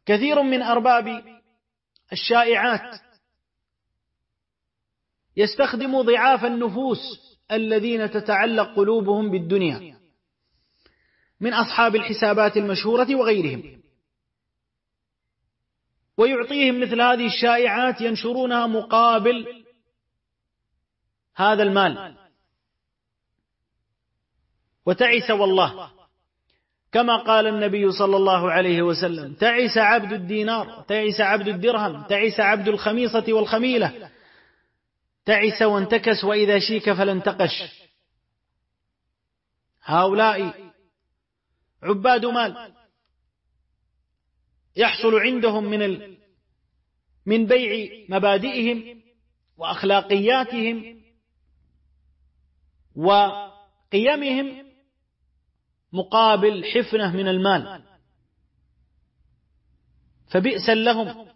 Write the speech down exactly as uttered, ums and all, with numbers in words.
كثير من أرباب الشائعات يستخدم ضعاف النفوس الذين تتعلق قلوبهم بالدنيا من أصحاب الحسابات المشهورة وغيرهم، ويعطيهم مثل هذه الشائعات ينشرونها مقابل هذا المال. وتعس والله، كما قال النبي صلى الله عليه وسلم: تعس عبد الدينار، تعس عبد الدرهم، تعس عبد الخميصة والخميلة، تعس وانتكس وإذا شيك فلا انتقش. هؤلاء عباد مال يحصل عندهم من ال... من بيع مبادئهم وأخلاقياتهم وقيمهم مقابل حفنة من المال، فبئسا لهم